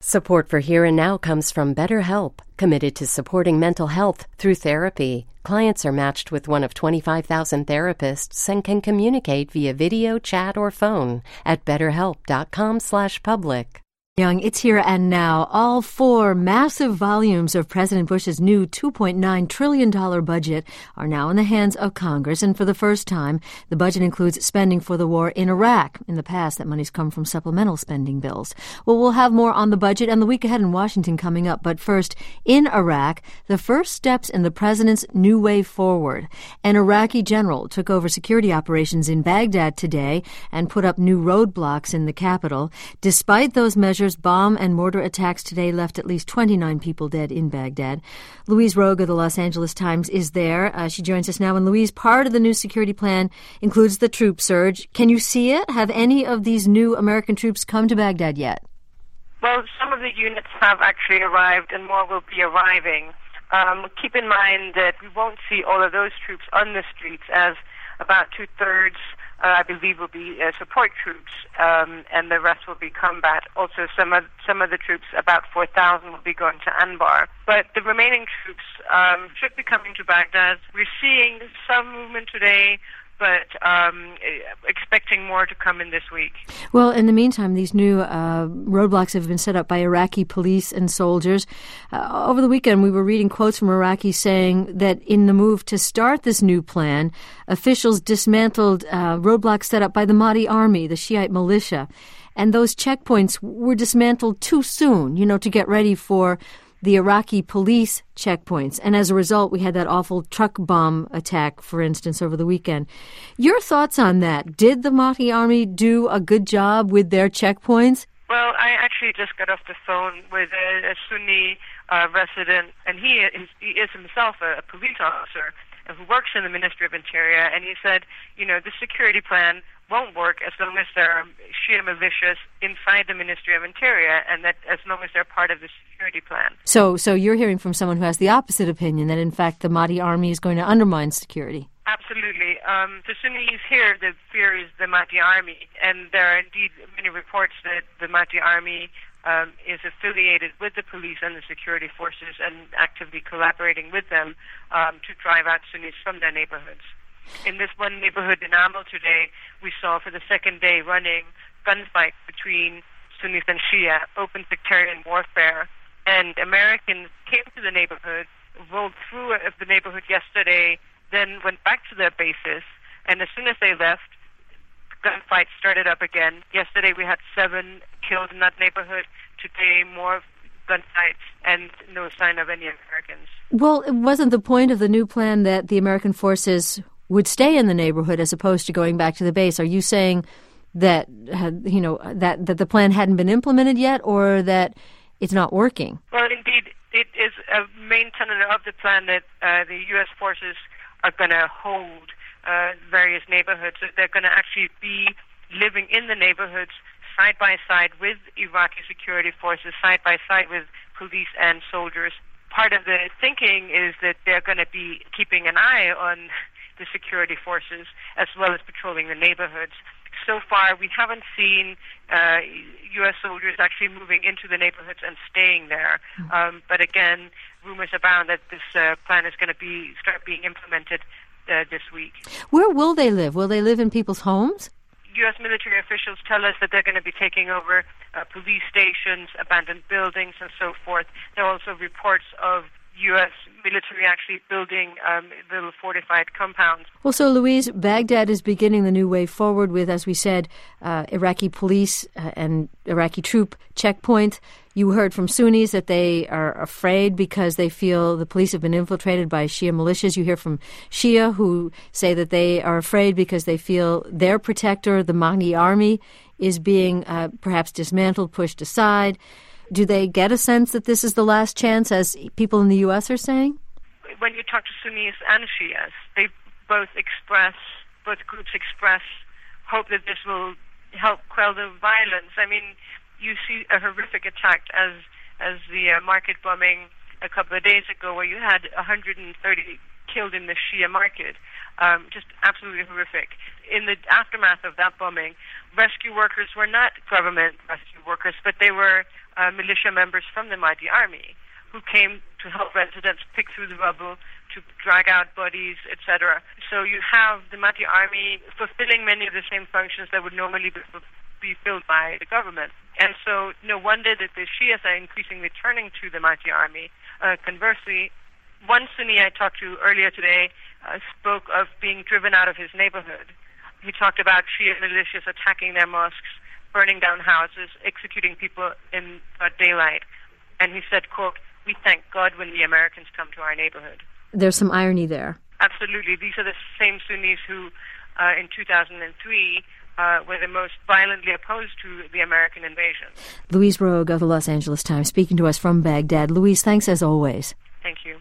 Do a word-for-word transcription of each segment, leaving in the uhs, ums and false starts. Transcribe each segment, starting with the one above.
Support for Here and Now comes from BetterHelp, committed to supporting mental health through therapy. Clients are matched with one of twenty-five thousand therapists and can communicate via video, chat, or phone at betterhelp.com slash public. Young, it's Here and Now. All four massive volumes of President Bush's new two point nine trillion dollars budget are now in the hands of Congress, and for the first time, the budget includes spending for the war in Iraq. In the past, that money's come from supplemental spending bills. Well, we'll have more on the budget and the week ahead in Washington coming up, but first, in Iraq, the first steps in the president's new way forward. An Iraqi general took over security operations in Baghdad today and put up new roadblocks in the capital. Despite those measures, bomb and mortar attacks today left at least twenty-nine people dead in Baghdad. Louise Rogue of the Los Angeles Times is there. Uh, she joins us now. And Louise, part of the new security plan includes the troop surge. Can you see it? Have any of these new American troops come to Baghdad yet? Well, some of the units have actually arrived and more will be arriving. Um, keep in mind that we won't see all of those troops on the streets, as about two-thirds Uh, I believe will be uh, support troops, um, and the rest will be combat. Also, some of some of the troops, about four thousand, will be going to Anbar. But the remaining troops um, should be coming to Baghdad. We're seeing some movement today, but um, expecting more to come in this week. Well, in the meantime, these new uh, roadblocks have been set up by Iraqi police and soldiers. Uh, over the weekend, we were reading quotes from Iraqis saying that in the move to start this new plan, officials dismantled uh, roadblocks set up by the Mahdi army, the Shiite militia, and those checkpoints were dismantled too soon, you know, to get ready for the Iraqi police checkpoints. And as a result, we had that awful truck bomb attack, for instance, over the weekend. Your thoughts on that? Did the Mahdi army do a good job with their checkpoints? Well, I actually just got off the phone with a, a Sunni uh, resident, and he is, he is himself a, a police officer who works in the Ministry of Interior, and he said, you know, the security plan won't work as long as there are Shia militias inside the Ministry of Interior, and that as long as they're part of the security plan. So so you're hearing from someone who has the opposite opinion, that in fact the Mahdi army is going to undermine security. Absolutely. Um, the Sunnis here, the fear is the Mahdi army, and there are indeed many reports that the Mahdi army um, is affiliated with the police and the security forces and actively collaborating with them um, to drive out Sunnis from their neighborhoods. In this one neighborhood in Amal today, we saw for the second day running gunfights between Sunnis and Shia, open sectarian warfare, and Americans came to the neighborhood, rolled through the neighborhood yesterday, then went back to their bases, and as soon as they left, gunfights started up again. Yesterday we had seven killed in that neighborhood. Today more gunfights and no sign of any Americans. Well, it wasn't the point of the new plan that the American forces would stay in the neighborhood as opposed to going back to the base. Are you saying that, you know, that, that the plan hadn't been implemented yet, or that it's not working? Well, indeed, it is a main tenet of the plan that uh, the U S forces are going to hold uh, various neighborhoods. That they're going to actually be living in the neighborhoods side by side with Iraqi security forces, side by side with police and soldiers. Part of the thinking is that they're going to be keeping an eye on the security forces as well as patrolling the neighborhoods. So far, we haven't seen uh, U S soldiers actually moving into the neighborhoods and staying there. Um, but again, rumors abound that this uh, plan is going to be start being implemented uh, this week. Where will they live? Will they live in people's homes? U S military officials tell us that they're going to be taking over uh, police stations, abandoned buildings, and so forth. There are also reports of U S military actually building um, little fortified compounds. Well, so Louise, Baghdad is beginning the new way forward with, as we said, uh, Iraqi police uh, and Iraqi troop checkpoints. You heard from Sunnis that they are afraid because they feel the police have been infiltrated by Shia militias. You hear from Shia who say that they are afraid because they feel their protector, the Mahdi army, is being uh, perhaps dismantled, pushed aside. Do they get a sense that this is the last chance, as people in the U S are saying? When you talk to Sunnis and Shias, they both express, both groups express hope that this will help quell the violence. I mean, you see a horrific attack as as the uh, market bombing a couple of days ago, where you had one hundred thirty killed in the Shia market. Um, just absolutely horrific. In the aftermath of that bombing, rescue workers were not government rescue workers, but they were uh, militia members from the Mahdi army who came to help residents pick through the rubble, to drag out bodies, et cetera. So you have the Mahdi army fulfilling many of the same functions that would normally be, be filled by the government. And so no wonder that the Shias are increasingly turning to the Mahdi army. Uh, conversely, one Sunni I talked to earlier today uh, spoke of being driven out of his neighborhood. He talked about Shia militias attacking their mosques, burning down houses, executing people in uh, daylight. And he said, quote, "We thank God when the Americans come to our neighborhood." There's some irony there. Absolutely. These are the same Sunnis who, uh, in two thousand three, uh, were the most violently opposed to the American invasion. Louise Rogue of the Los Angeles Times speaking to us from Baghdad. Louise, thanks as always. Thank you.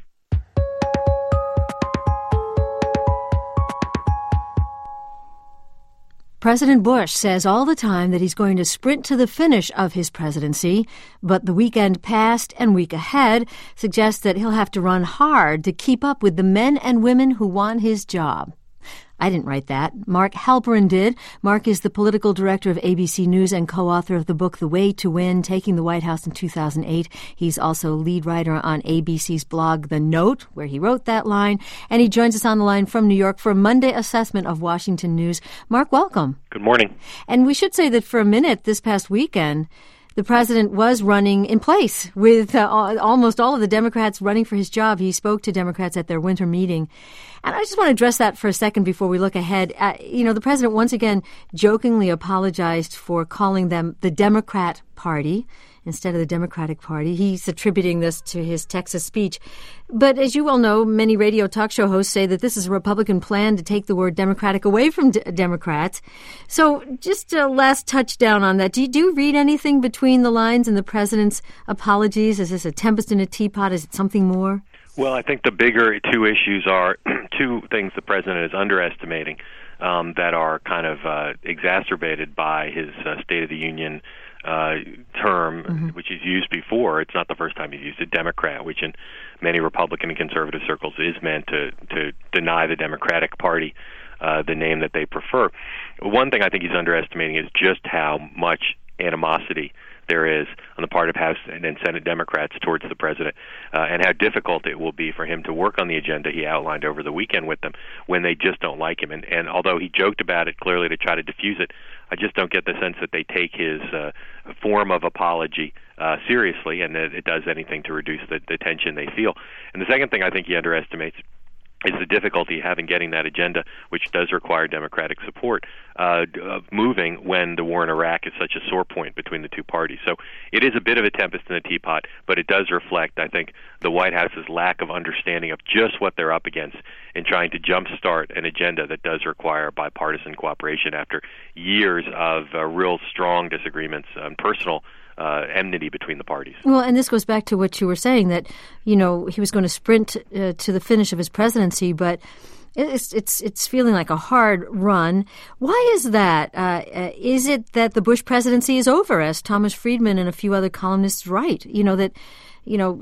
President Bush says all the time that he's going to sprint to the finish of his presidency, but the weekend past and week ahead suggests that he'll have to run hard to keep up with the men and women who want his job. I didn't write that. Mark Halperin did. Mark is the political director of A B C News and co-author of the book The Way to Win, Taking the White House in two thousand eight. He's also lead writer on A B C's blog The Note, where he wrote that line. And he joins us on the line from New York for a Monday assessment of Washington news. Mark, welcome. Good morning. And we should say that for a minute this past weekend, the president was running in place with uh, almost all of the Democrats running for his job. He spoke to Democrats at their winter meeting. And I just want to address that for a second before we look ahead. Uh, you know, the president once again jokingly apologized for calling them the Democrat Party instead of the Democratic Party. He's attributing this to his Texas speech. But as you well know, many radio talk show hosts say that this is a Republican plan to take the word Democratic away from d- Democrats. So just a last touchdown on that. Do you, do you read anything between the lines in the president's apologies? Is this a tempest in a teapot? Is it something more? Well, I think the bigger two issues are two things the president is underestimating um, that are kind of uh, exacerbated by his uh, State of the Union uh, term, mm-hmm. which he's used before. It's not the first time he's used it, Democrat, which in many Republican and conservative circles is meant to, to deny the Democratic Party uh, the name that they prefer. One thing I think he's underestimating is just how much animosity there is on the part of House and Senate Democrats towards the president, uh, and how difficult it will be for him to work on the agenda he outlined over the weekend with them when they just don't like him. And, and although he joked about it clearly to try to diffuse it, I just don't get the sense that they take his uh, form of apology uh, seriously, and that it does anything to reduce the, the tension they feel. And the second thing I think he underestimates is the difficulty having getting that agenda, which does require Democratic support, uh, of moving when the war in Iraq is such a sore point between the two parties. So it is a bit of a tempest in a teapot, but it does reflect, I think, the White House's lack of understanding of just what they're up against in trying to jumpstart an agenda that does require bipartisan cooperation after years of uh, real strong disagreements and personal Uh, enmity between the parties. Well, and this goes back to what you were saying, that, you know, he was going to sprint uh, to the finish of his presidency, but it's it's it's feeling like a hard run. Why is that? Uh, uh, is it that the Bush presidency is over, as Thomas Friedman and a few other columnists write? You know, that, you know,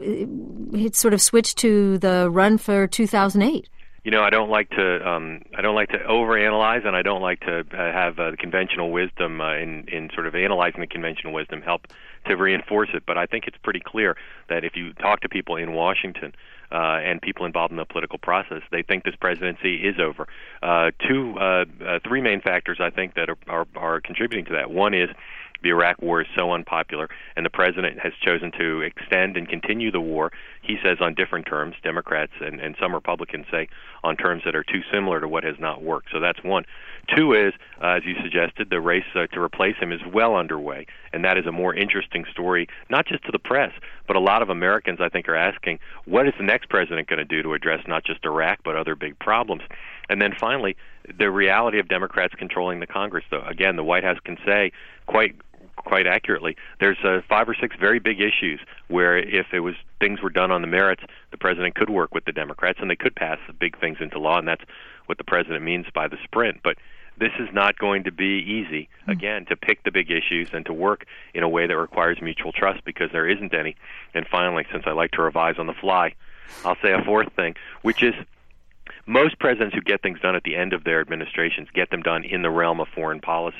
it sort of switched to the run for two thousand eight. You know, I don't like to um, I don't like to overanalyze, and I don't like to uh, have uh, the conventional wisdom uh, in in sort of analyzing the conventional wisdom help to reinforce it. But I think it's pretty clear that if you talk to people in Washington uh, and people involved in the political process, they think this presidency is over. Uh, two, uh, uh, three main factors I think that are, are are contributing to that. One is the Iraq war is so unpopular, and the president has chosen to extend and continue the war, he says, on different terms. Democrats and, and some Republicans say on terms that are too similar to what has not worked. So that's one. Two is, uh, as you suggested, the race uh, to replace him is well underway, and that is a more interesting story, not just to the press, but a lot of Americans, I think, are asking, what is the next president going to do to address not just Iraq, but other big problems? And then finally, the reality of Democrats controlling the Congress. Though, again, the White House can say quite quite accurately, there's uh, five or six very big issues where if it was things were done on the merits, the president could work with the Democrats and they could pass the big things into law, and that's what the president means by the sprint. But this is not going to be easy, again, to pick the big issues and to work in a way that requires mutual trust, because there isn't any. And finally, since I like to revise on the fly, I'll say a fourth thing, which is most presidents who get things done at the end of their administrations get them done in the realm of foreign policy.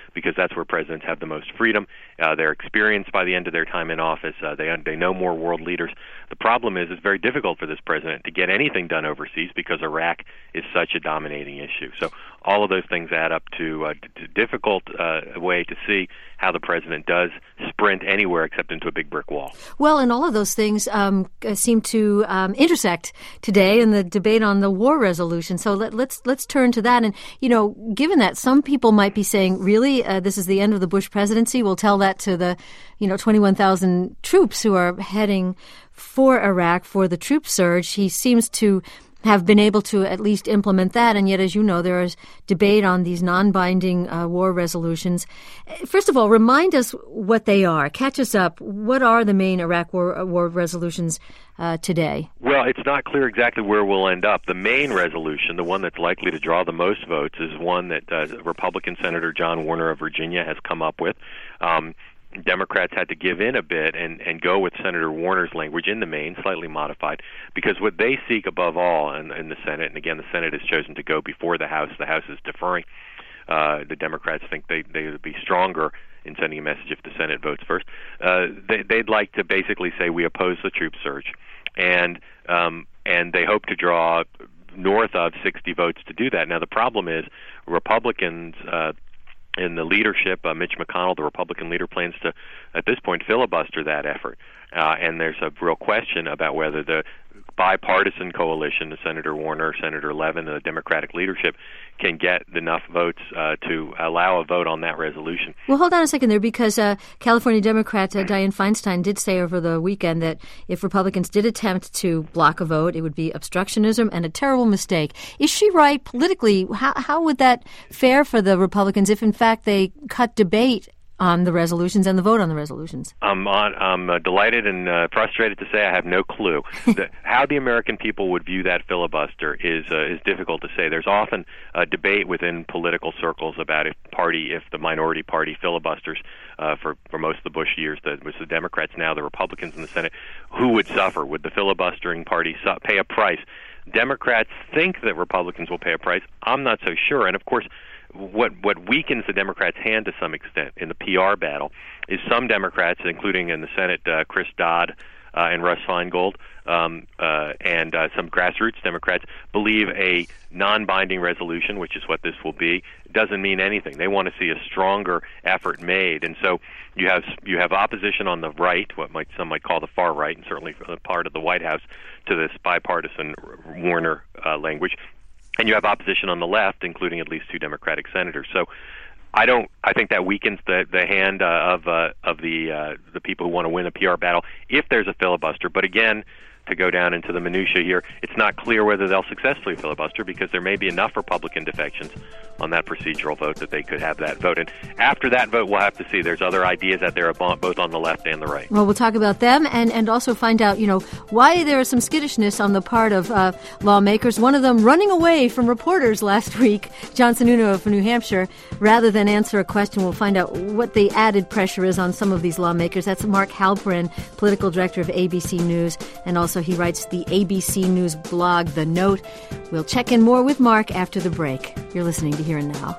because that's where presidents have the most freedom. Uh, they're experienced by the end of their time in office. Uh, they they know more world leaders. The problem is it's very difficult for this president to get anything done overseas because Iraq is such a dominating issue. So all of those things add up to a d- difficult uh, way to see how the president does sprint anywhere except into a big brick wall. Well, and all of those things um, seem to um, intersect today in the debate on the war resolution. So let, let's let's turn to that. And, you know, given that some people might be saying, really, uh, this is the end of the Bush presidency, we'll tell that to the, you know, twenty-one thousand troops who are heading for Iraq for the troop surge. He seems to have been able to at least implement that. And yet, as you know, there is debate on these non-binding uh, war resolutions. First of all, remind us what they are. Catch us up. What are the main Iraq war, war resolutions uh, today? Well, it's not clear exactly where we'll end up. The main resolution, the one that's likely to draw the most votes, is one that uh, Republican Senator John Warner of Virginia has come up with. Um, Democrats had to give in a bit and, and go with Senator Warner's language in the main, slightly modified, because what they seek above all in, in the Senate, and again, the Senate has chosen to go before the House. The House is deferring. Uh, the Democrats think they, they would be stronger in sending a message if the Senate votes first. Uh, they, they'd like to basically say we oppose the troop surge, and um, and they hope to draw north of sixty votes to do that. Now, the problem is Republicans uh, in the leadership, uh, Mitch McConnell, the Republican leader, plans to, at this point, filibuster that effort. Uh, and there's a real question about whether the bipartisan coalition, Senator Warner, Senator Levin, and the Democratic leadership, can get enough votes uh, to allow a vote on that resolution. Well, hold on a second there, because uh, California Democrat uh, Dianne Feinstein did say over the weekend that if Republicans did attempt to block a vote, it would be obstructionism and a terrible mistake. Is she right politically? How, how would that fare for the Republicans if, in fact, they cut debate on the resolutions and the vote on the resolutions? I'm on, I'm uh, delighted and uh, frustrated to say I have no clue. the, how the American people would view that filibuster is uh, is difficult to say. There's often a debate within political circles about if party, if the minority party filibusters uh, for for most of the Bush years, that was the Democrats, now the Republicans in the Senate, who would suffer? Would the filibustering party su- pay a price? Democrats think that Republicans will pay a price. I'm not so sure. And of course, What what weakens the Democrats' hand to some extent in the P R battle is some Democrats, including in the Senate, uh, Chris Dodd uh, and Russ Feingold, um, uh, and uh, some grassroots Democrats believe a non-binding resolution, which is what this will be, doesn't mean anything. They want to see a stronger effort made, and so you have you have opposition on the right, what might some might call the far right, and certainly part of the White House, to this bipartisan Warner uh, language. And you have opposition on the left, including at least two Democratic senators. So, I don't. I think that weakens the the hand uh, of uh, of the uh, the people who want to win a P R battle if there's a filibuster. But again, to go down into the minutia here, it's not clear whether they'll successfully filibuster because there may be enough Republican defections on that procedural vote that they could have that vote. And after that vote, we'll have to see. There's other ideas out there both on the left and the right. Well, we'll talk about them and, and also find out, you know, why there is some skittishness on the part of uh, lawmakers. One of them running away from reporters last week, John Sununu of New Hampshire, rather than answer a question. We'll find out what the added pressure is on some of these lawmakers. That's Mark Halperin, political director of A B C News, and also he writes the A B C News blog, The Note. We'll check in more with Mark after the break. You're listening to Here and Now.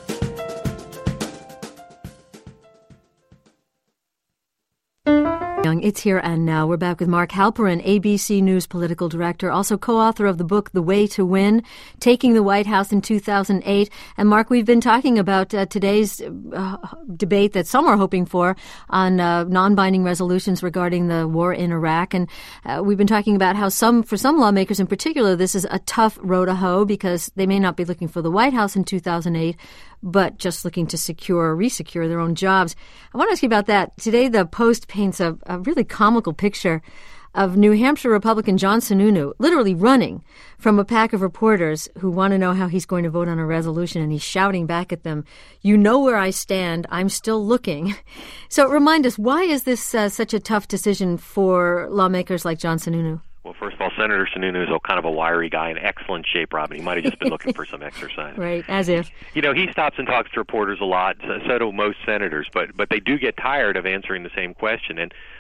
It's Here and Now. We're back with Mark Halperin, A B C News political director, also co-author of the book The Way to Win, Taking the White House in two thousand eight. And Mark, we've been talking about uh, today's uh, debate that some are hoping for on uh, non-binding resolutions regarding the war in Iraq. And uh, we've been talking about how some, for some lawmakers in particular, this is a tough row to hoe because they may not be looking for the White House in two thousand eight, but just looking to secure or resecure their own jobs. I want to ask you about that. Today, the Post paints a, a really comical picture of New Hampshire Republican John Sununu literally running from a pack of reporters who want to know how he's going to vote on a resolution, and he's shouting back at them, "You know where I stand. I'm still looking." So remind us, why is this uh, such a tough decision for lawmakers like John Sununu? Well, first of all, Senator Sununu is a kind of a wiry guy in excellent shape, Robin. He might have just been looking for some exercise. Right, as if. You know, he stops and talks to reporters a lot, so, so do most senators, but but they do get tired of answering the same question. And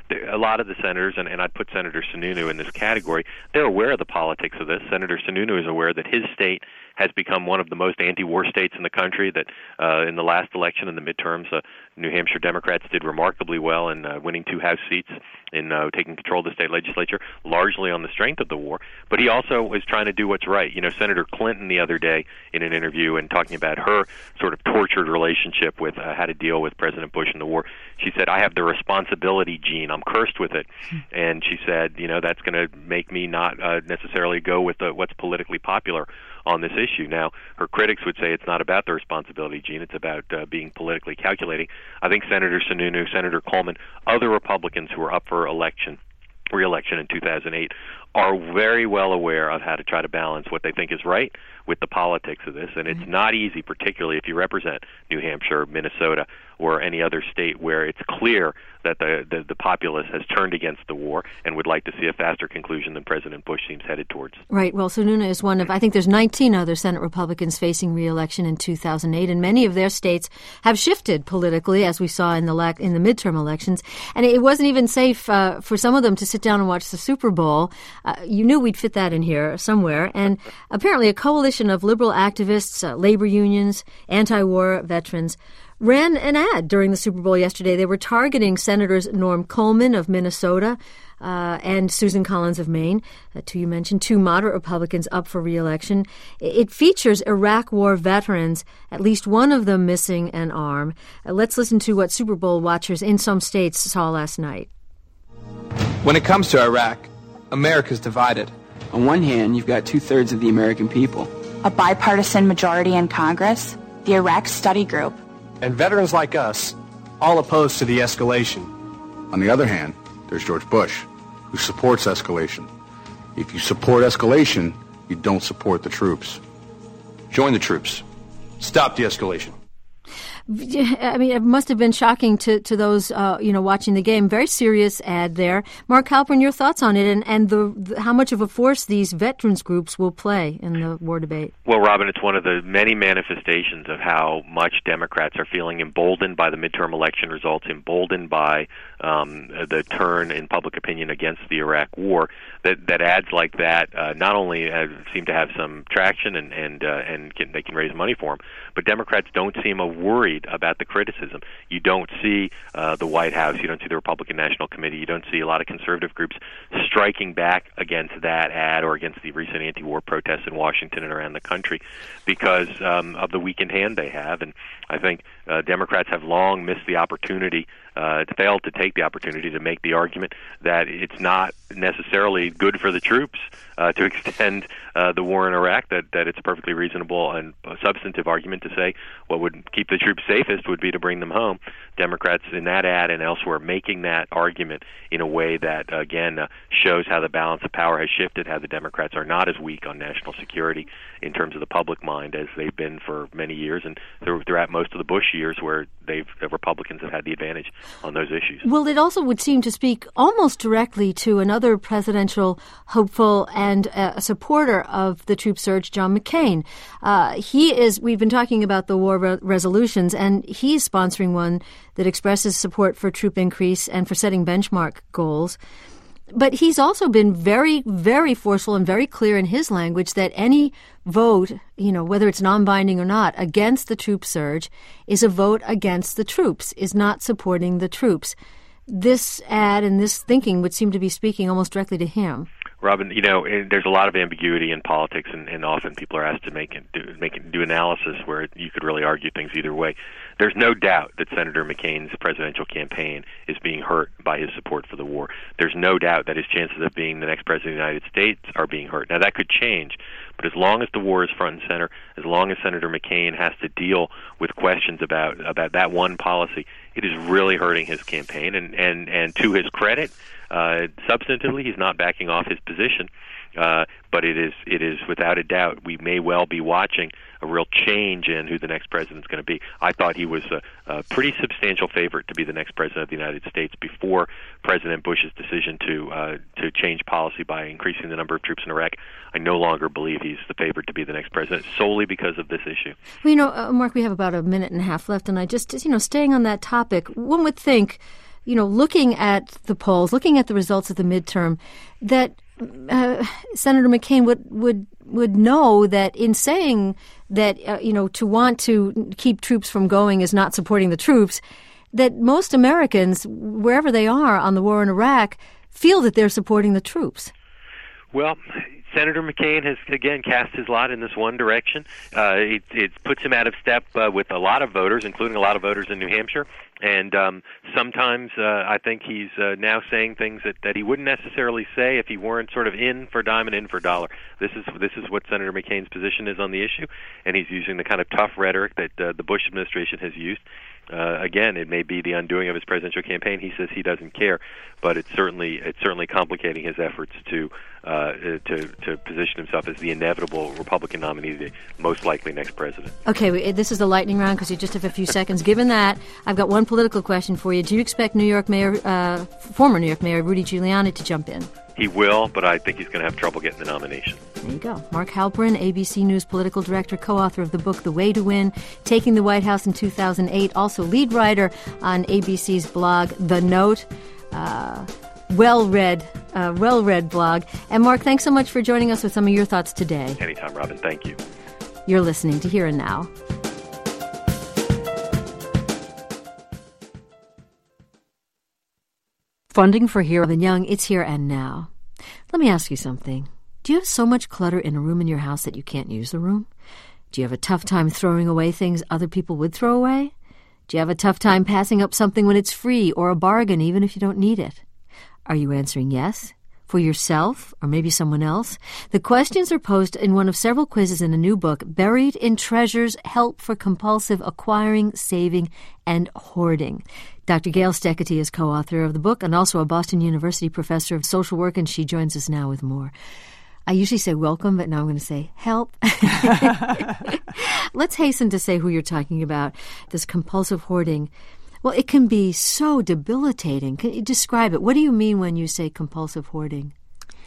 a lot of the senators, and, and I'd put Senator Sununu in this category, they're aware of the politics of this. Senator Sununu is aware that his state has become one of the most anti-war states in the country, that uh, in the last election, in the midterms, uh, New Hampshire Democrats did remarkably well in uh, winning two House seats, in uh, taking control of the state legislature, largely on the strength of the war. But he also is trying to do what's right. You know, Senator Clinton the other day in an interview and talking about her sort of tortured relationship with uh, how to deal with President Bush in the war, she said, I have the responsibility gene. I'm cursed with it. And she said, you know, that's going to make me not uh, necessarily go with the, what's politically popular on this issue. Now, her critics would say it's not about the responsibility gene, it's about uh, being politically calculating. I think Senator Sununu, Senator Coleman, other Republicans who are up for election, re-election in two thousand eight, are very well aware of how to try to balance what they think is right with the politics of this. And it's mm-hmm. not easy, particularly if you represent New Hampshire, Minnesota, or any other state where it's clear that the, the, the populace has turned against the war and would like to see a faster conclusion than President Bush seems headed towards. Right. Well, Sununu is one of, I think there's nineteen other Senate Republicans facing re-election in two thousand eight, and many of their states have shifted politically, as we saw in the la- in the midterm elections. And it wasn't even safe uh, for some of them to sit down and watch the Super Bowl. Uh, you knew we'd fit that in here somewhere. And apparently a coalition of liberal activists, uh, labor unions, anti-war veterans ran an ad during the Super Bowl yesterday. They were targeting Senators Norm Coleman of Minnesota uh, and Susan Collins of Maine, uh, two you mentioned, two moderate Republicans up for re-election. It features Iraq War veterans, at least one of them missing an arm. Uh, let's listen to what Super Bowl watchers in some states saw last night. When it comes to Iraq, America's divided. On one hand, you've got two-thirds of the American people. A bipartisan majority in Congress, the Iraq Study Group, and veterans like us, all opposed to the escalation. On the other hand, there's George Bush, who supports escalation. If you support escalation, you don't support the troops. Join the troops. Stop the escalation. I mean, it must have been shocking to, to those, uh, you know, watching the game. Very serious ad there. Mark Halperin, your thoughts on it and, and the, the how much of a force these veterans groups will play in the war debate? Well, Robin, it's one of the many manifestations of how much Democrats are feeling emboldened by the midterm election results, emboldened by um, the turn in public opinion against the Iraq war, that, that ads like that uh, not only have, seem to have some traction and, and, uh, and can, they can raise money for them, but Democrats don't seem worried about the criticism. You don't see uh, the White House, you don't see the Republican National Committee, you don't see a lot of conservative groups striking back against that ad or against the recent anti-war protests in Washington and around the country because um, of the weakened hand they have. And I think uh, Democrats have long missed the opportunity, uh, failed to take the opportunity to make the argument that it's not necessarily good for the troops uh, to extend uh, the war in Iraq, that, that it's a perfectly reasonable and substantive argument to say what would keep the troops safest would be to bring them home. Democrats in that ad and elsewhere making that argument in a way that, again, uh, shows how the balance of power has shifted, how the Democrats are not as weak on national security in terms of the public mind as they've been for many years and throughout most of the Bush years where they've the Republicans have had the advantage on those issues. Well, it also would seem to speak almost directly to another presidential hopeful and a supporter of the troop surge, John McCain. Uh, he is, we've been talking about the war re- resolutions, and he's sponsoring one that expresses support for troop increase and for setting benchmark goals. But he's also been very, very forceful and very clear in his language that any vote, you know, whether it's non-binding or not, against the troop surge is a vote against the troops, is not supporting the troops. This ad and this thinking would seem to be speaking almost directly to him. Robin, you know, there's a lot of ambiguity in politics, and, and often people are asked to make it, do, make it, do analysis where you could really argue things either way. There's no doubt that Senator McCain's presidential campaign is being hurt by his support for the war. There's no doubt that his chances of being the next president of the United States are being hurt. Now, that could change, but as long as the war is front and center, as long as Senator McCain has to deal with questions about, about that one policy, it is really hurting his campaign. And, and, and to his credit, Uh, substantively, he's not backing off his position, uh, but it is it is without a doubt we may well be watching a real change in who the next president is going to be. I thought he was a, a pretty substantial favorite to be the next president of the United States before President Bush's decision to uh, to change policy by increasing the number of troops in Iraq. I no longer believe he's the favorite to be the next president solely because of this issue. Well, you know, uh, Mark, we have about a minute and a half left, and I just, you know, staying on that topic, one would think you know, looking at the polls, looking at the results of the midterm, that uh, Senator McCain would, would would know that in saying that, uh, you know, to want to keep troops from going is not supporting the troops, that most Americans, wherever they are on the war in Iraq, feel that they're supporting the troops. Well, Senator McCain has, again, cast his lot in this one direction. Uh, it, it puts him out of step uh, with a lot of voters, including a lot of voters in New Hampshire. And um, sometimes uh, I think he's uh, now saying things that, that he wouldn't necessarily say if he weren't sort of in for dime and in for dollar. This is this is what Senator McCain's position is on the issue, and he's using the kind of tough rhetoric that uh, the Bush administration has used. Uh, again, it may be the undoing of his presidential campaign. He says he doesn't care, but it's certainly it's certainly complicating his efforts to uh, to to position himself as the inevitable Republican nominee, the most likely next president. Okay, this is the lightning round because you just have a few seconds. Given that, I've got one political question for you. Do you expect New York Mayor, uh, former New York Mayor Rudy Giuliani to jump in? He will, but I think he's going to have trouble getting the nomination. There you go. Mark Halperin, A B C News political director, co-author of the book The Way to Win, Taking the White House in two thousand eight, also lead writer on A B C's blog, The Note. Uh, well-read, uh, well-read blog. And Mark, thanks so much for joining us with some of your thoughts today. Anytime, Robin. Thank you. You're listening to Here and Now. Funding for Here and Young, it's Here and Now. Let me ask you something. Do you have so much clutter in a room in your house that you can't use the room? Do you have a tough time throwing away things other people would throw away? Do you have a tough time passing up something when it's free or a bargain even if you don't need it? Are you answering yes? For yourself or maybe someone else? The questions are posed in one of several quizzes in a new book, Buried in Treasures, Help for Compulsive Acquiring, Saving, and Hoarding. Doctor Gail Steketee is co-author of the book and also a Boston University professor of social work, and she joins us now with more. I usually say welcome, but now I'm going to say help. Let's hasten to say who you're talking about, this compulsive hoarding. Well, it can be so debilitating. Can you describe it? What do you mean when you say compulsive hoarding?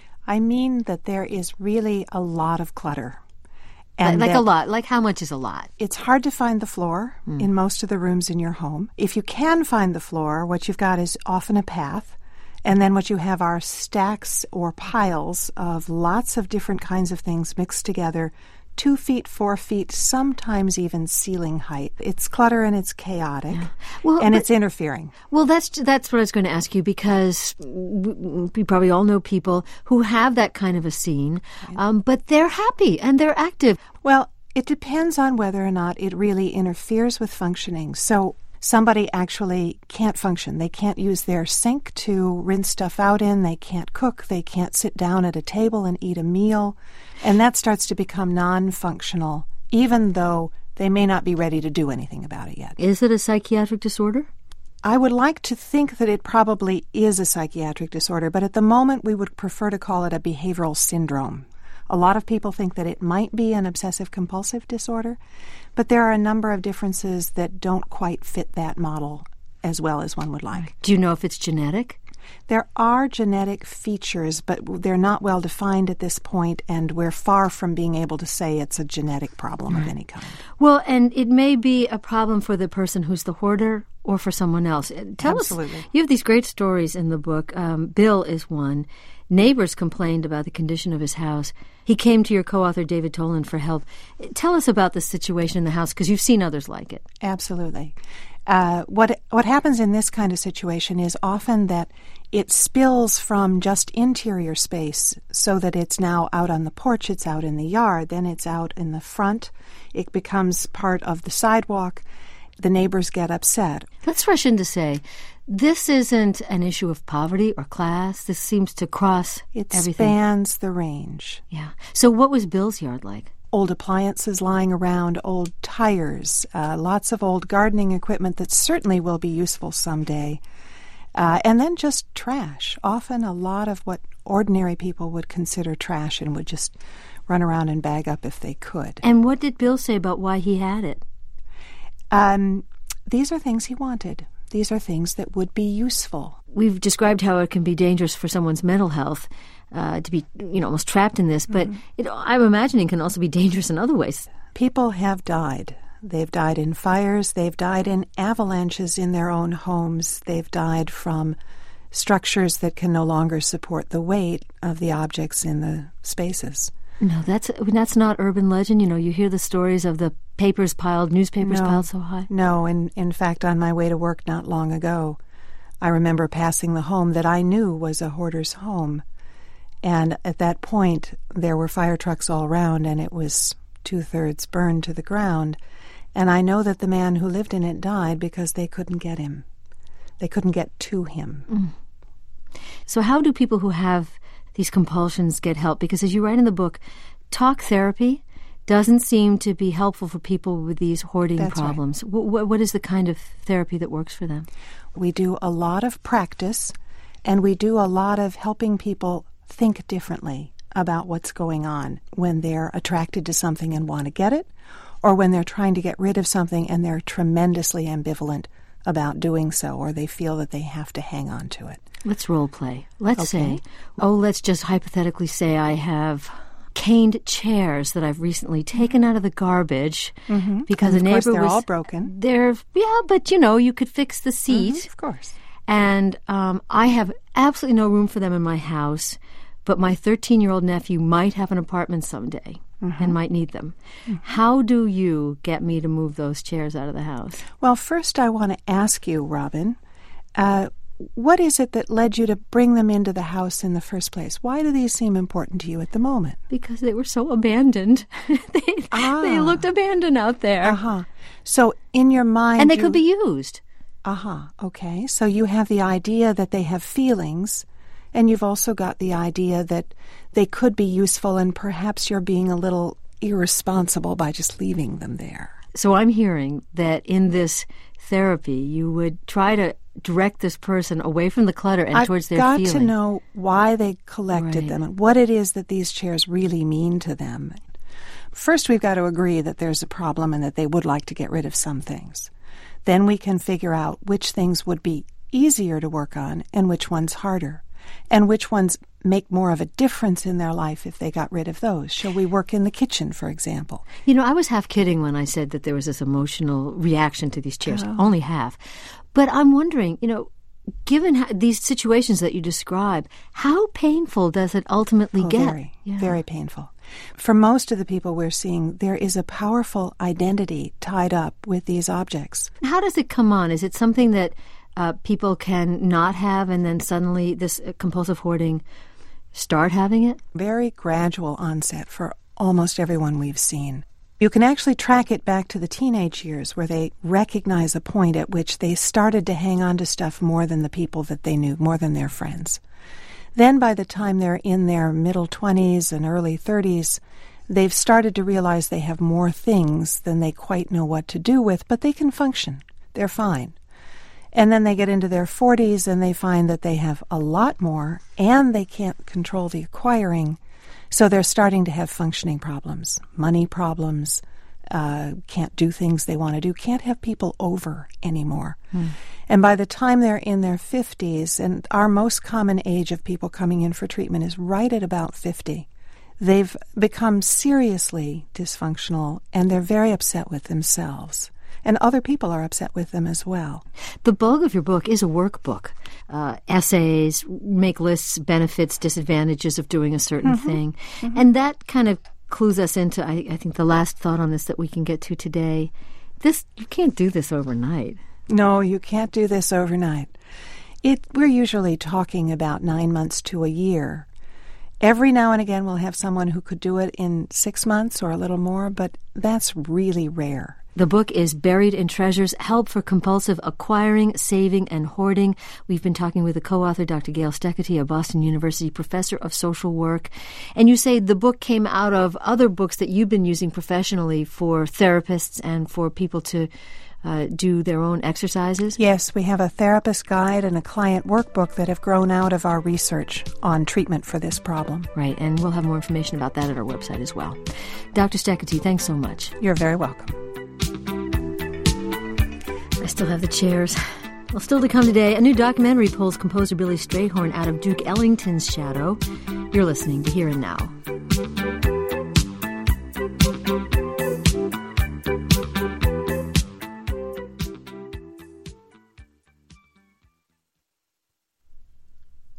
I mean that there is really a lot of clutter. And like a lot. Like how much is a lot? It's hard to find the floor mm. in most of the rooms in your home. If you can find the floor, what you've got is often a path. And then what you have are stacks or piles of lots of different kinds of things mixed together, two feet, four feet, sometimes even ceiling height. It's clutter and it's chaotic, yeah. well, and but, it's interfering. Well, that's that's what I was going to ask you, because we probably all know people who have that kind of a scene, right. um, but they're happy and they're active. Well, it depends on whether or not it really interferes with functioning. So somebody actually can't function. They can't use their sink to rinse stuff out in. They can't cook. They can't sit down at a table and eat a meal. And that starts to become non-functional, even though they may not be ready to do anything about it yet. Is it a psychiatric disorder? I would like to think that it probably is a psychiatric disorder, but at the moment we would prefer to call it a behavioral syndrome. A lot of people think that it might be an obsessive-compulsive disorder, but there are a number of differences that don't quite fit that model as well as one would like. Do you know if it's genetic? There are genetic features, but they're not well defined at this point, and we're far from being able to say it's a genetic problem right. of any kind. Well, and it may be a problem for the person who's the hoarder or for someone else. Tell Absolutely. us, you have these great stories in the book. Um, Bill is one. Neighbors complained about the condition of his house. He came to your co-author, David Toland, for help. Tell us about the situation in the house, because you've seen others like it. Absolutely. Uh, what what happens in this kind of situation is often that it spills from just interior space so that it's now out on the porch, it's out in the yard, then it's out in the front. It becomes part of the sidewalk. The neighbors get upset. Let's rush in to say, this isn't an issue of poverty or class. This seems to cross it everything. It spans the range. Yeah. So what was Bill's yard like? Old appliances lying around, old tires, uh, lots of old gardening equipment that certainly will be useful someday. Uh, and then just trash. Often a lot of what ordinary people would consider trash and would just run around and bag up if they could. And what did Bill say about why he had it? Um, these are things he wanted. These are things that would be useful. We've described how it can be dangerous for someone's mental health uh, to be, you know, almost trapped in this, but mm-hmm. it, I'm imagining it can also be dangerous in other ways. People have died They've died in fires. They've died in avalanches in their own homes. They've died from structures that can no longer support the weight of the objects in the spaces. No, that's that's not urban legend. You know, you hear the stories of the papers piled, newspapers no, piled so high. No, and in fact, on my way to work not long ago, I remember passing the home that I knew was a hoarder's home. And at that point, there were fire trucks all around, and it was two-thirds burned to the ground. And I know that the man who lived in it died because they couldn't get him. They couldn't get to him. Mm. So how do people who have these compulsions get help? Because as you write in the book, talk therapy doesn't seem to be helpful for people with these hoarding That's problems. Right. W- what is the kind of therapy that works for them? We do a lot of practice, and we do a lot of helping people think differently about what's going on when they're attracted to something and want to get it, or when they're trying to get rid of something and they're tremendously ambivalent about doing so, or they feel that they have to hang on to it. Let's role play. Let's Okay. say, oh, let's just hypothetically say I have caned chairs that I've recently taken out of the garbage Mm-hmm. because and a of neighbor course they're was all broken. They're yeah, but you know, you could fix the seat. Mm-hmm, of course. And um, I have absolutely no room for them in my house, but my thirteen-year-old nephew might have an apartment someday mm-hmm. and might need them. Mm-hmm. How do you get me to move those chairs out of the house? Well, first I want to ask you, Robin, uh, what is it that led you to bring them into the house in the first place? Why do these seem important to you at the moment? Because they were so abandoned. they, ah. they looked abandoned out there. Uh-huh. So in your mind... And they you... could be used. Uh-huh. Okay. So you have the idea that they have feelings, and you've also got the idea that they could be useful, and perhaps you're being a little irresponsible by just leaving them there. So I'm hearing that in this therapy, you would try to direct this person away from the clutter and I've towards their feeling. feeling. I've got to know why they collected right. them and what it is that these chairs really mean to them. First, we've got to agree that there's a problem and that they would like to get rid of some things. Then we can figure out which things would be easier to work on and which ones harder, and which ones make more of a difference in their life if they got rid of those. Shall we work in the kitchen, for example? You know, I was half kidding when I said that there was this emotional reaction to these chairs. Oh. Only half. But I'm wondering, you know, given how, these situations that you describe, how painful does it ultimately oh, get? Very, yeah. very painful. For most of the people we're seeing, there is a powerful identity tied up with these objects. How does it come on? Is it something that uh, people can not have and then suddenly this uh, compulsive hoarding start having it? Very gradual onset for almost everyone we've seen. You can actually track it back to the teenage years where they recognize a point at which they started to hang on to stuff more than the people that they knew, more than their friends. Then by the time they're in their middle twenties and early thirties, they've started to realize they have more things than they quite know what to do with, but they can function. They're fine. And then they get into their forties and they find that they have a lot more and they can't control the acquiring. So they're starting to have functioning problems, money problems, uh, can't do things they want to do, can't have people over anymore. Hmm. And by the time they're in their fifties, and our most common age of people coming in for treatment is right at about fifty, they've become seriously dysfunctional and they're very upset with themselves. And other people are upset with them as well. The bulk of your book is a workbook. Uh, essays, make lists, benefits, disadvantages of doing a certain mm-hmm. thing. Mm-hmm. And that kind of clues us into, I, I think, the last thought on this that we can get to today. This, you can't do this overnight. No, you can't do this overnight. It, we're usually talking about nine months to a year. Every now and again we'll have someone who could do it in six months or a little more, but that's really rare. The book is Buried in Treasures, Help for Compulsive Acquiring, Saving, and Hoarding. We've been talking with the co-author, Doctor Gail Steckity, a Boston University professor of social work. And you say the book came out of other books that you've been using professionally for therapists and for people to uh, do their own exercises? Yes, we have a therapist guide and a client workbook that have grown out of our research on treatment for this problem. Right, and we'll have more information about that at our website as well. Doctor Steckity, thanks so much. You're very welcome. I still have the chairs. Well, still to come today, a new documentary pulls composer Billy Strayhorn out of Duke Ellington's shadow. You're listening to Here and Now.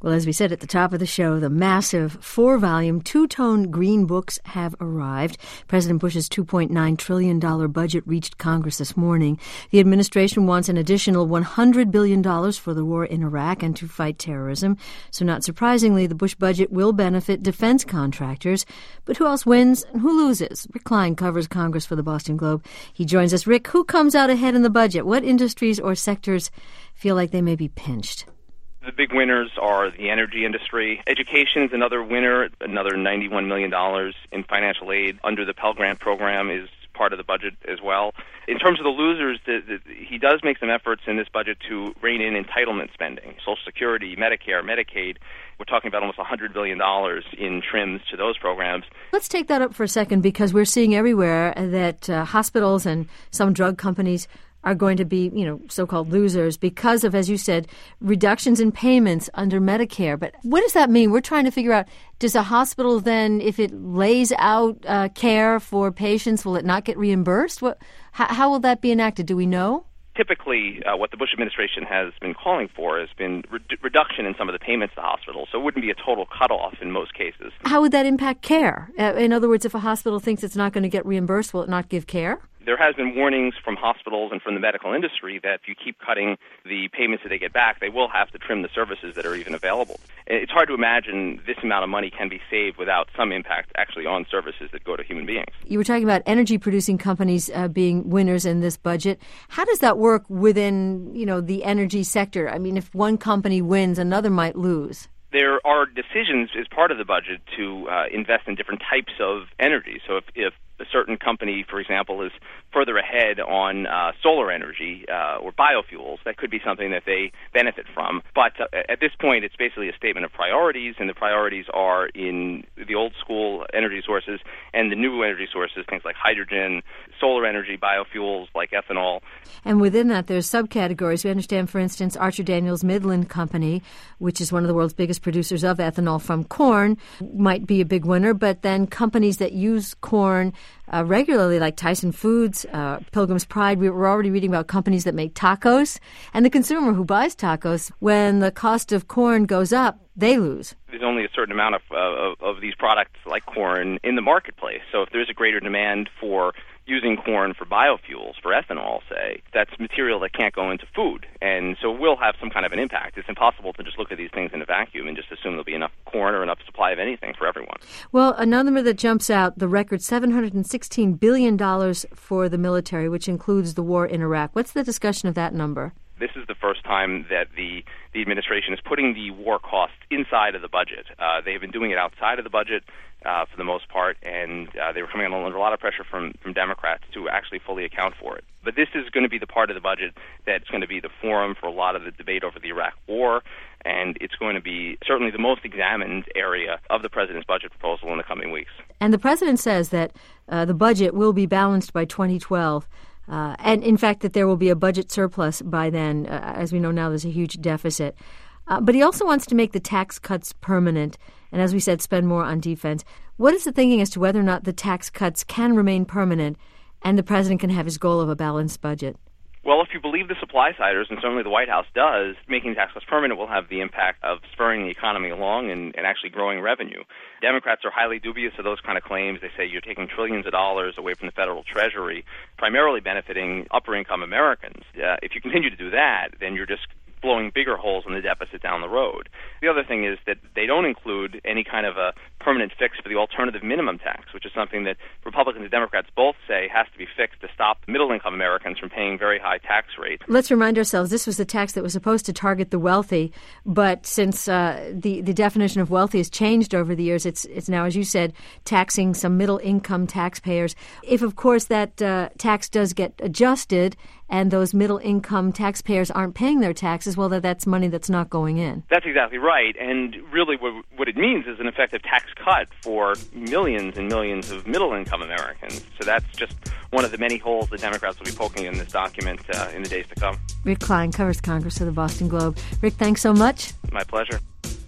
Well, as we said at the top of the show, the massive four-volume, two-tone green books have arrived. President Bush's two point nine trillion dollars budget reached Congress this morning. The administration wants an additional one hundred billion dollars for the war in Iraq and to fight terrorism. So not surprisingly, the Bush budget will benefit defense contractors. But who else wins and who loses? Rick Klein covers Congress for the Boston Globe. He joins us. Rick, who comes out ahead in the budget? What industries or sectors feel like they may be pinched? The big winners are the energy industry. Education is another winner, another ninety-one million dollars in financial aid under the Pell Grant program is part of the budget as well. In terms of the losers, the, the, he does make some efforts in this budget to rein in entitlement spending, Social Security, Medicare, Medicaid. We're talking about almost one hundred billion dollars in trims to those programs. Let's take that up for a second, because we're seeing everywhere that uh, hospitals and some drug companies are going to be, you know, so-called losers because of, as you said, reductions in payments under Medicare. But what does that mean? We're trying to figure out, does a hospital then, if it lays out uh, care for patients, will it not get reimbursed? What, how, how will that be enacted? Do we know? Typically, uh, what the Bush administration has been calling for has been re- reduction in some of the payments to hospitals, so it wouldn't be a total cutoff in most cases. How would that impact care? Uh, in other words, if a hospital thinks it's not going to get reimbursed, will it not give care? There has been warnings from hospitals and from the medical industry that if you keep cutting the payments that they get back, they will have to trim the services that are even available. It's hard to imagine this amount of money can be saved without some impact actually on services that go to human beings. You were talking about energy-producing companies uh, being winners in this budget. How does that work within, you know, the energy sector? I mean, if one company wins, another might lose. There are decisions as part of the budget to uh, invest in different types of energy. So if, if a certain company, for example, is further ahead on uh, solar energy uh, or biofuels, that could be something that they benefit from. But uh, at this point, it's basically a statement of priorities, and the priorities are in the old school energy sources and the new energy sources, things like hydrogen, solar energy, biofuels like ethanol. And within that, there's subcategories. We understand, for instance, Archer Daniels Midland Company, which is one of the world's biggest producers of ethanol from corn, might be a big winner, but then companies that use corn Uh, regularly, like Tyson Foods, uh, Pilgrim's Pride. We were already reading about companies that make tacos. And the consumer who buys tacos, when the cost of corn goes up, they lose. There's only a certain amount of, uh, of, of these products like corn in the marketplace. So if there's a greater demand for using corn for biofuels, for ethanol, say, that's material that can't go into food. And so we'll have some kind of an impact. It's impossible to just look at these things in a vacuum and just assume there'll be enough corn or enough supply of anything for everyone. Well, another number that jumps out, the record seven hundred sixteen billion dollars for the military, which includes the war in Iraq. What's the discussion of that number? This is the first time that the, the administration is putting the war costs inside of the budget. Uh, they've been doing it outside of the budget uh, for the most part, and uh, they were coming under a lot of pressure from, from Democrats to actually fully account for it. But this is going to be the part of the budget that's going to be the forum for a lot of the debate over the Iraq war, and it's going to be certainly the most examined area of the president's budget proposal in the coming weeks. And the president says that uh, the budget will be balanced by twenty twelve. Uh, and, in fact, that there will be a budget surplus by then. Uh, as we know now, there's a huge deficit. Uh, but he also wants to make the tax cuts permanent and, as we said, spend more on defense. What is the thinking as to whether or not the tax cuts can remain permanent and the president can have his goal of a balanced budget? Well, if you believe the supply-siders, and certainly the White House does, making tax cuts permanent will have the impact of spurring the economy along and, and actually growing revenue. Democrats are highly dubious of those kind of claims. They say you're taking trillions of dollars away from the federal treasury, primarily benefiting upper-income Americans. Uh, if you continue to do that, then you're just blowing bigger holes in the deficit down the road. The other thing is that they don't include any kind of a permanent fix for the alternative minimum tax, which is something that Republicans and Democrats both say has to be fixed to stop middle-income Americans from paying very high tax rates. Let's remind ourselves, this was a tax that was supposed to target the wealthy, but since uh, the, the definition of wealthy has changed over the years, it's, it's now, as you said, taxing some middle-income taxpayers. If, of course, that uh, tax does get adjusted and those middle-income taxpayers aren't paying their taxes, well, that that's money that's not going in. That's exactly right. And really what, what it means is an effective tax cut for millions and millions of middle-income Americans. So that's just one of the many holes that Democrats will be poking in this document uh, in the days to come. Rick Klein covers Congress for the Boston Globe. Rick, thanks so much. My pleasure.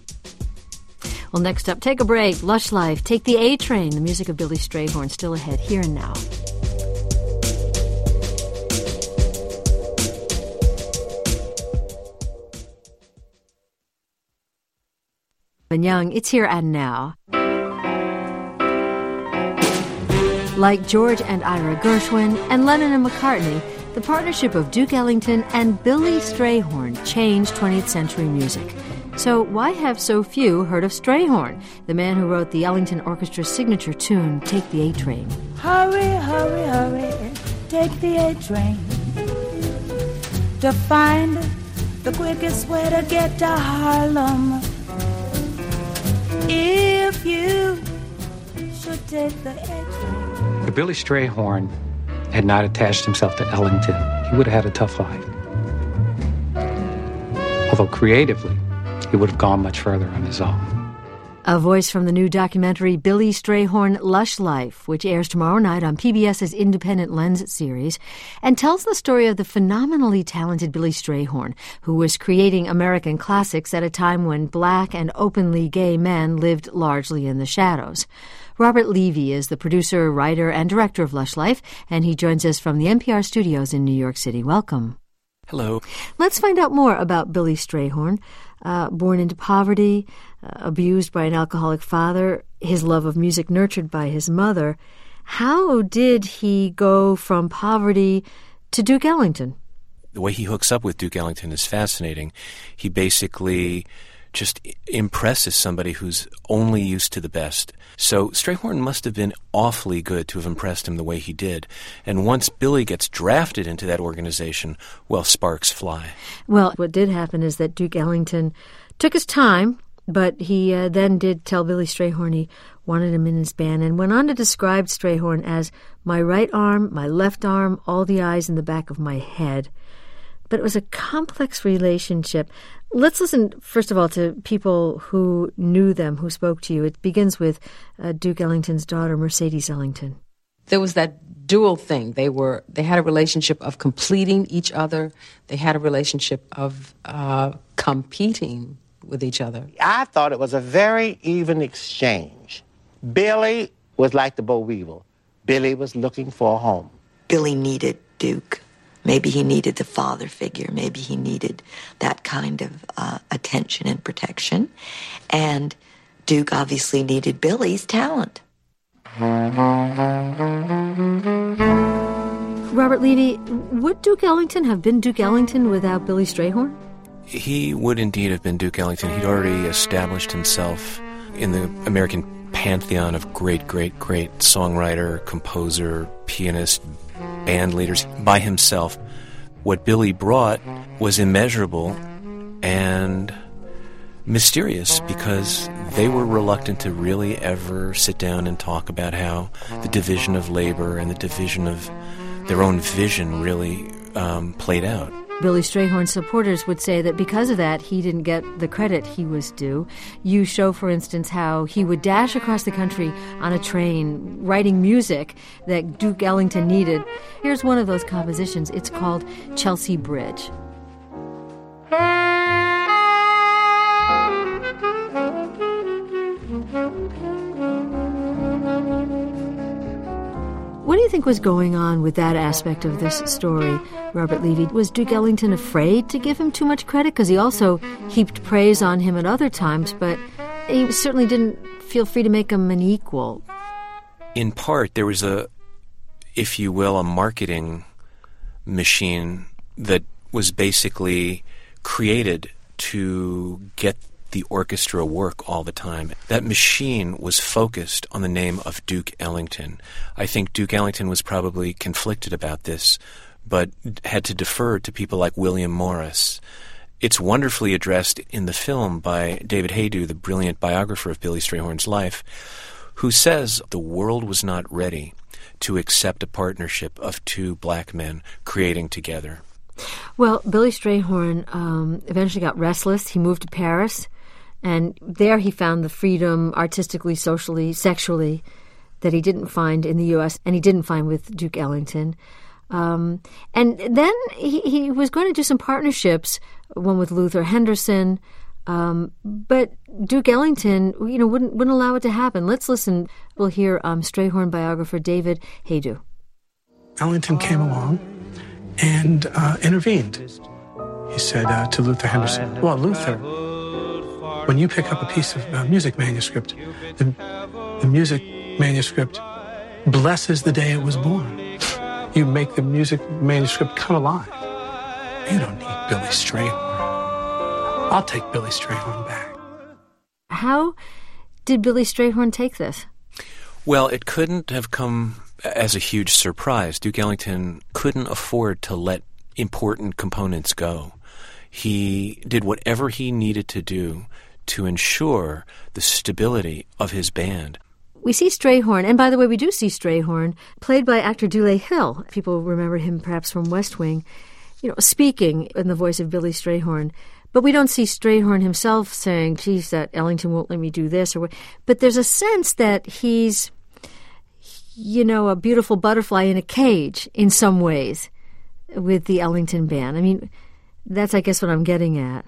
Well, next up, take a break. Lush Life, Take the A Train. The music of Billy Strayhorn still ahead, here and now. And Young, it's Here and Now. Like George and Ira Gershwin and Lennon and McCartney, the partnership of Duke Ellington and Billy Strayhorn changed twentieth century music. So why have so few heard of Strayhorn, the man who wrote the Ellington Orchestra's signature tune, Take the A-Train? Hurry, hurry, hurry, take the A-Train to find the quickest way to get to Harlem. If you should take the A-Train. If Billy Strayhorn had not attached himself to Ellington, he would have had a tough life. Although creatively, he would have gone much further on his own. A voice from the new documentary Billy Strayhorn, Lush Life, which airs tomorrow night on PBS's Independent Lens series, and tells the story of the phenomenally talented Billy Strayhorn, who was creating American classics at a time when black and openly gay men lived largely in the shadows. Robert Levy is the producer, writer, and director of Lush Life, and he joins us from the N P R studios in New York City. Welcome. Hello. Let's find out more about Billy Strayhorn. Uh, born into poverty, uh, abused by an alcoholic father, his love of music nurtured by his mother. How did he go from poverty to Duke Ellington? The way he hooks up with Duke Ellington is fascinating. He basically just impresses somebody who's only used to the best. So Strayhorn must have been awfully good to have impressed him the way he did. And once Billy gets drafted into that organization, well, sparks fly. Well, what did happen is that Duke Ellington took his time, but he uh, then did tell Billy Strayhorn he wanted him in his band and went on to describe Strayhorn as my right arm, my left arm, all the eyes in the back of my head. But it was a complex relationship. Let's listen, first of all, to people who knew them, who spoke to you. It begins with uh, Duke Ellington's daughter, Mercedes Ellington. There was that dual thing. They were they had a relationship of completing each other. They had a relationship of uh, competing with each other. I thought it was a very even exchange. Billy was like the boll weevil. Billy was looking for a home. Billy needed Duke. Maybe he needed the father figure. Maybe he needed that kind of uh, attention and protection. And Duke obviously needed Billy's talent. Robert Levy, would Duke Ellington have been Duke Ellington without Billy Strayhorn? He would indeed have been Duke Ellington. He'd already established himself in the American pantheon of great, great, great songwriter, composer, pianist, band leaders by himself. What Billy brought was immeasurable and mysterious because they were reluctant to really ever sit down and talk about how the division of labor and the division of their own vision really um, played out. Billy Strayhorn's supporters would say that because of that, he didn't get the credit he was due. You show, for instance, how he would dash across the country on a train, writing music that Duke Ellington needed. Here's one of those compositions. It's called Chelsea Bridge. What do you think was going on with that aspect of this story, Robert Levy? Was Duke Ellington afraid to give him too much credit? Because he also heaped praise on him at other times, but he certainly didn't feel free to make him an equal. In part, there was a, if you will, a marketing machine that was basically created to get the orchestra work all the time. That machine was focused on the name of Duke Ellington. I think Duke Ellington was probably conflicted about this, but had to defer to people like William Morris. It's wonderfully addressed in the film by David Haydu, the brilliant biographer of Billy Strayhorn's life, who says the world was not ready to accept a partnership of two black men creating together. Well, Billy Strayhorn um, eventually got restless. He moved to Paris. And there he found the freedom artistically, socially, sexually that he didn't find in the U S and he didn't find with Duke Ellington. Um, and then he, he was going to do some partnerships, one with Luther Henderson, um, but Duke Ellington, you know, wouldn't wouldn't allow it to happen. Let's listen. We'll hear um, Strayhorn biographer David Haydu. Ellington came along and uh, intervened. He said uh, to Luther Henderson, well, Luther, When you pick up a piece of uh, music manuscript, the, the music manuscript blesses the day it was born. You make the music manuscript come alive. You don't need Billy Strayhorn. I'll take Billy Strayhorn back. How did Billy Strayhorn take this? Well, it couldn't have come as a huge surprise. Duke Ellington couldn't afford to let important components go. He did whatever he needed to do to ensure the stability of his band. We see Strayhorn, and by the way, we do see Strayhorn, played by actor Dule Hill. People remember him perhaps from West Wing, you know, speaking in the voice of Billy Strayhorn. But we don't see Strayhorn himself saying, geez, that Ellington won't let me do this. or what. But there's a sense that he's, you know, a beautiful butterfly in a cage in some ways with the Ellington band. I mean, that's, I guess, what I'm getting at.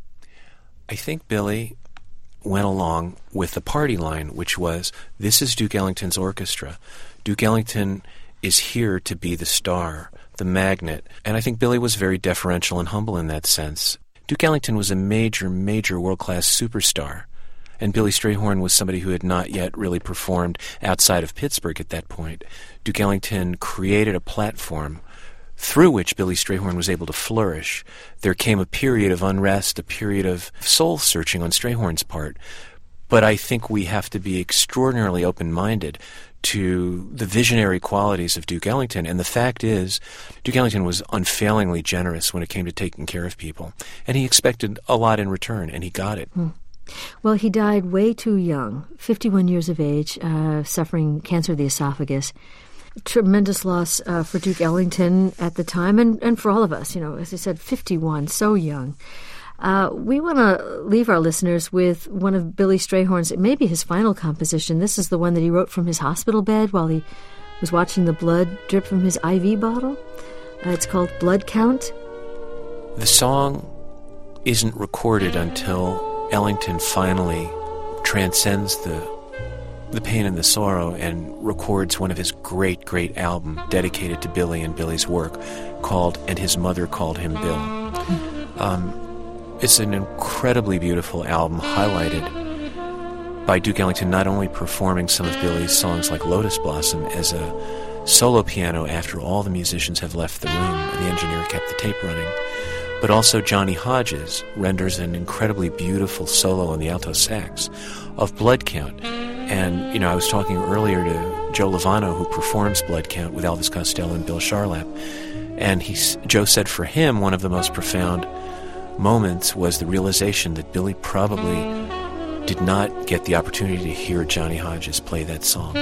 I think Billy went along with the party line, which was, this is Duke Ellington's orchestra. Duke Ellington is here to be the star, the magnet. And I think Billy was very deferential and humble in that sense. Duke Ellington was a major, major world-class superstar. And Billy Strayhorn was somebody who had not yet really performed outside of Pittsburgh at that point. Duke Ellington created a platform through which Billy Strayhorn was able to flourish. There came a period of unrest, a period of soul-searching on Strayhorn's part. But I think we have to be extraordinarily open-minded to the visionary qualities of Duke Ellington. And the fact is, Duke Ellington was unfailingly generous when it came to taking care of people. And he expected a lot in return, and he got it. Hmm. Well, he died way too young, fifty-one years of age, uh, suffering cancer of the esophagus. Tremendous loss uh, for Duke Ellington at the time, and, and for all of us. You know, as I said, fifty-one, so young. Uh, we want to leave our listeners with one of Billy Strayhorn's, maybe his final composition. This is the one that he wrote from his hospital bed while he was watching the blood drip from his I V bottle. Uh, it's called Blood Count. The song isn't recorded until Ellington finally transcends the the pain and the sorrow and records one of his great, great albums dedicated to Billy and Billy's work called And His Mother Called Him Bill. Um, it's an incredibly beautiful album highlighted by Duke Ellington not only performing some of Billy's songs like Lotus Blossom as a solo piano after all the musicians have left the room and the engineer kept the tape running, but also Johnny Hodges renders an incredibly beautiful solo on the alto sax of Blood Count. And, you know, I was talking earlier to Joe Lovano, who performs Blood Count with Elvis Costello and Bill Charlap. And he, Joe said for him, one of the most profound moments was the realization that Billy probably did not get the opportunity to hear Johnny Hodges play that song.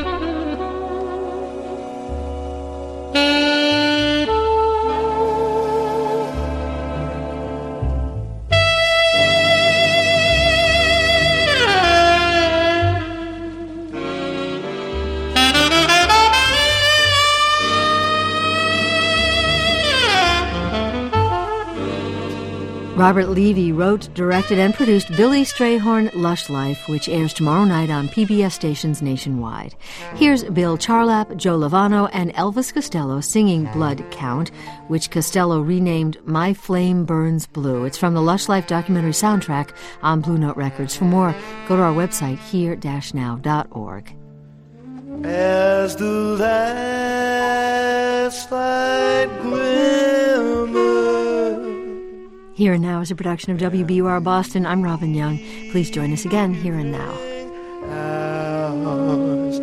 Robert Levy wrote, directed, and produced Billy Strayhorn, Lush Life, which airs tomorrow night on P B S stations nationwide. Here's Bill Charlap, Joe Lovano, and Elvis Costello singing Blood Count, which Costello renamed My Flame Burns Blue. It's from the Lush Life documentary soundtrack on Blue Note Records. For more, go to our website, here dash now dot org. As the last light glimmers. Here and Now is a production of W B U R Boston. I'm Robin Young. Please join us again, Here and Now. Hours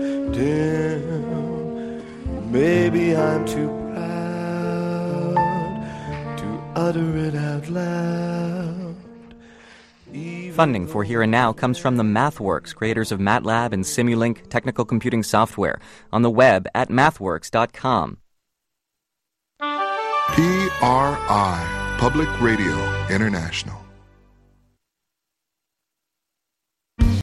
dim. Maybe I'm too proud to utter it out loud. Funding for Here and Now comes from the MathWorks, creators of MATLAB and Simulink technical computing software, on the web at mathworks dot com. P R I, Public Radio International.